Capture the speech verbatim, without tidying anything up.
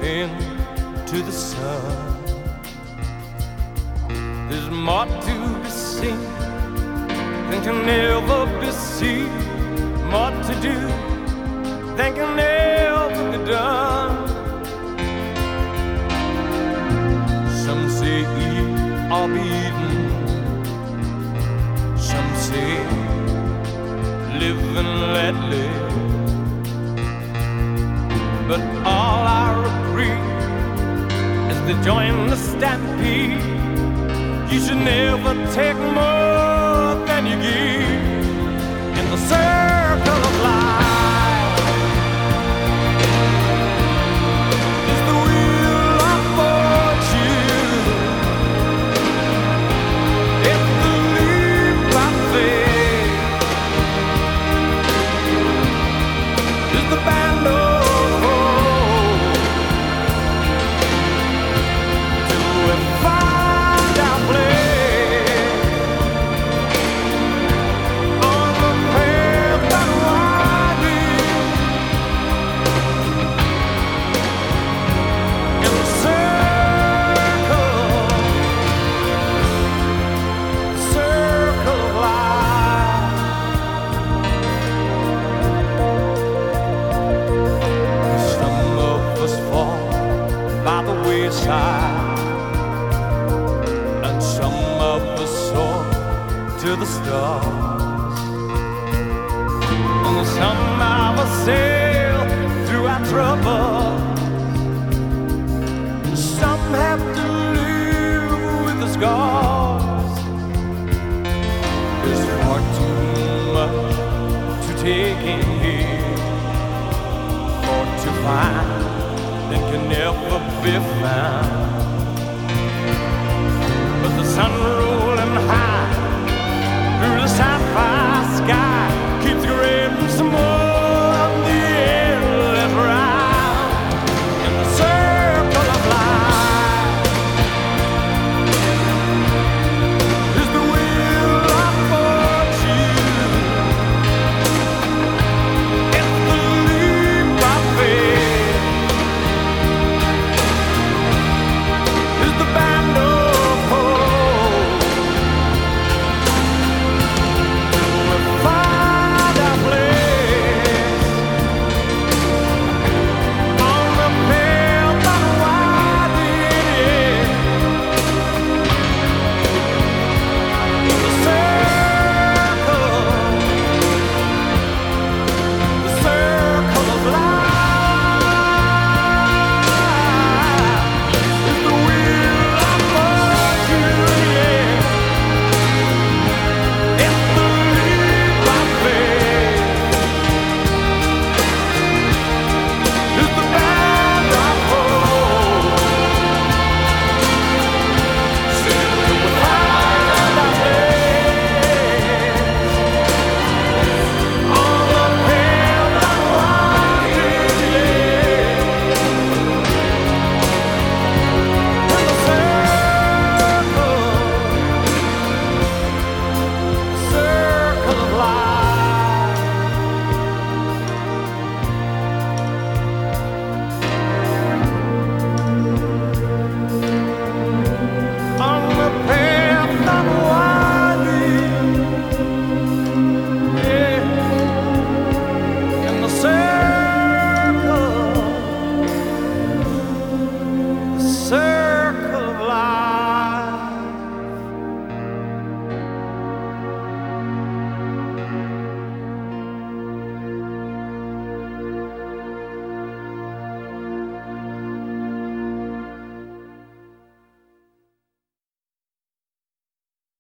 into the sun. There's more to be seen than can ever be seen, more to do than can ever be done. Some say eat or be eaten, some say live and let live. But all I agree is to join the stampede. You should never take more than you give in the circle of life. It's the wheel of fortune, it's the leap of faith, it's the band of and some of us soar to the stars, and some of us sail through our trouble. Some have to live with the scars. There's far too much to take in here, or to find that can never be found. But the sun